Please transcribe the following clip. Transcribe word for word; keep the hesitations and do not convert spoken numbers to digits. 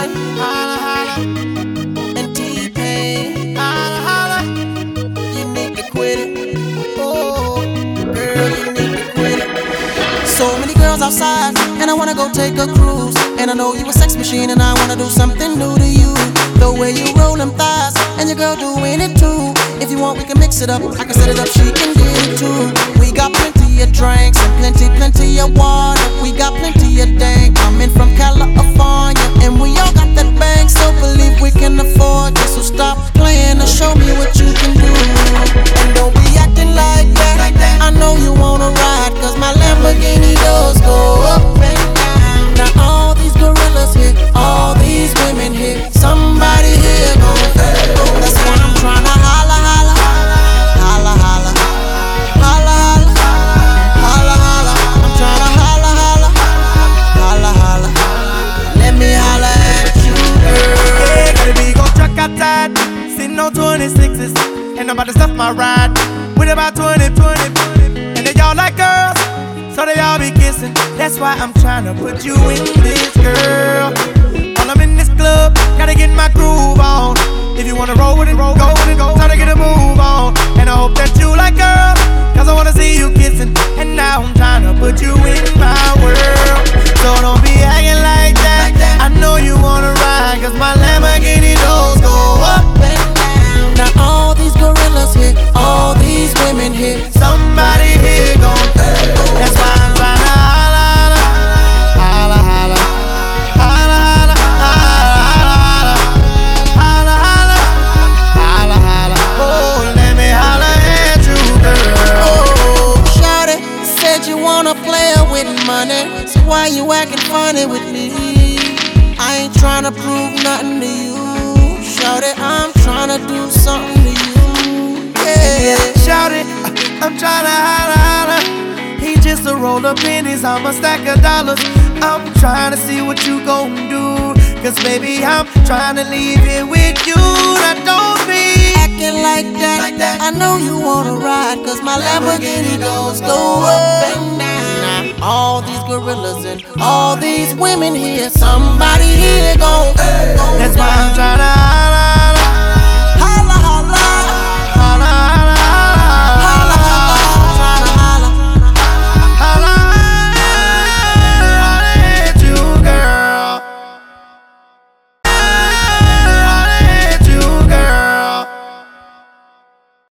Bun, holla, holla, and T-Pain, holla, holla. You need to quit it. Oh, girl, you need to quit it. So many girls outside, and I wanna go take a cruise. And I know you a sex machine, and I wanna do something new to you. The way you roll them thighs, and your girl doing it too. If you want, we can mix it up. I can set it up, she can get it too. We got plenty of drinks and plenty, plenty of water. We got plenty of dank coming from California, and we all got that bank, so believe we can afford it. So stop playing and show me what you can do. And don't be acting like that. I know you wanna ride, cause my Lamborghini doors go up and down. Now all these gorillas here, all these women here, somebody here gon' fail. That's why I'm tryna holla, holla, holla, holla, holla, holla, holla. I'm tryna holla, holla, holla, holla. Let me holla at you, girl. Yeah, got a big old truck outside, sitting on twenty-sixes, and I'm about to stuff my ride with about twenty, twenty, and they all like girls, so they all be kissing. That's why I'm tryna put you in this, girl. While I'm in this club, gotta get my groove on. If you wanna roll with it, roll, go with it, go. Time to get a move on. And I hope that you like girls, cause I wanna see you kissing. And now I'm tryna put you in my world. So don't be acting like that. I know you wanna ride, cause my Lamborghini doors go up and down. Now all these gorillas here, all these women here, somebody here gon' fail. That's why I'm tryna holla, holla, holla, holla, holla, holla, holla, holla, holla, holla. Oh, let me holla at you, girl. oh, shawty said you wanna play with money, so why you acting funny with me? I ain't tryna prove nothing to you, shawty, I'm tryna do something to you, yeah. Shout it, I'm tryna holla, holla. He just a roll of pennies, I'm a stack of dollars. I'm tryna see what you gon' do, cause baby, I'm tryna leave it with you. Now don't be Acting like that. Like that. I know you wanna ride, cause my Lamborghini doors go up and down. Now all these gorillas and all these women here, somebody here gon'